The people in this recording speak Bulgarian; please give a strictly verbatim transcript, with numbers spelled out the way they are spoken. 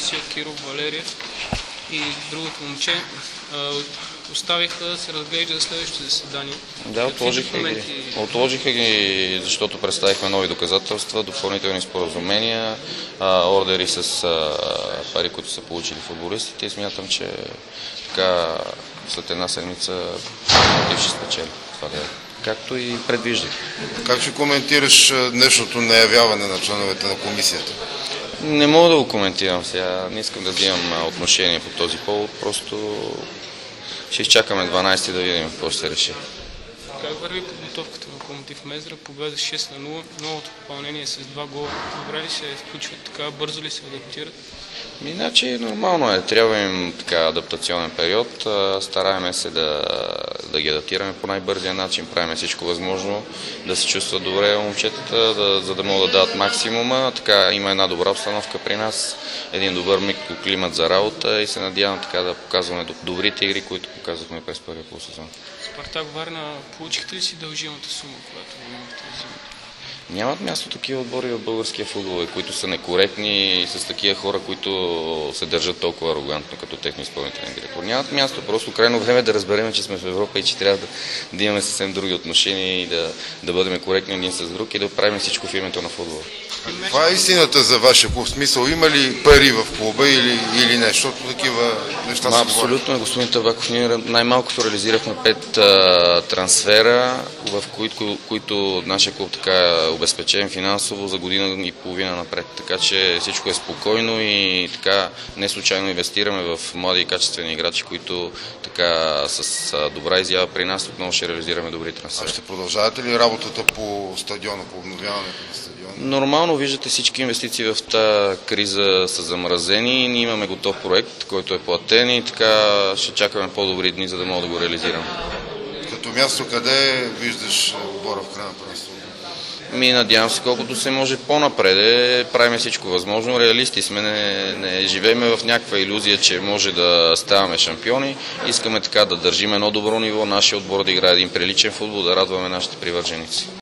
Мисия, Киров, Валериев и другото момче оставиха да се разглежда за следващото заседание. Да, отложиха ги, отложиха ги, защото представихме нови доказателства, допълнителни споразумения, а, ордери с а, пари, които са получили футболистите и смятам, че така след една седмица ще спечели. Това да е. Както и предвиждах. Как ще коментираш днешното неявяване на членовете на комисията? Не мога да го коментирам сега. Не искам да взимам отношение по този повод. Просто ще изчакаме дванайсети да видим какво ще се реши. Как върви подготовката на Локомотив Мездра? Победа шест на нула, новото попълнение с два гола. Добре ли се включват така, бързо ли се адаптират? Иначе нормално е. Трябва им така адаптационен период. Стараеме се да, да ги адаптираме по най-бързия начин. Правим всичко възможно да се чувстват добре момчетата, да, за да могат да дадат максимума. Така има една добра обстановка при нас, един добър микроклимат за работа и се надявам така да показваме добрите игри, които показахме през първия полусезон. Спартак Варна, получихте ли си дължимата сума, която имахте за зимата? Нямат място такива отбори в българския футбол, които са некоректни и с такива хора, които се държат толкова арогантно като техни изпълнителен директор. Нямат място, просто крайно време да разберем, че сме в Европа и че трябва да, да имаме съвсем други отношения и да, да бъдем коректни един с друг и да правим всичко в името на футбола. Това е истината за вашия клуб. В смисъл, има ли пари в клуба или, или не? Защото такива неща Ма, са абсолютно, господин Табаков. Ние най-малкото реализирахме пет а, трансфера, в които, които нашия клуб така е обезпечен финансово за година и половина напред. Така че всичко е спокойно и така не случайно инвестираме в млади и качествени играчи, които така с а, добра изява при нас отново ще реализираме добри трансфери. А ще продължавате ли работата по стадиона, по обновяването на стадиона? Нормално виждате, всички инвестиции в тази криза са замразени. Ние имаме готов проект, който е платен и така ще чакаме по-добри дни, за да мога да го реализирам. Като място къде виждаш отбора в края на първенството? Ми надявам се колкото се може по-напред. Правим всичко възможно. Реалисти сме, не, не живеем в някаква илюзия, че може да ставаме шампиони. Искаме така да държим едно добро ниво, нашия отбор да играе един приличен футбол, да радваме нашите привърженици.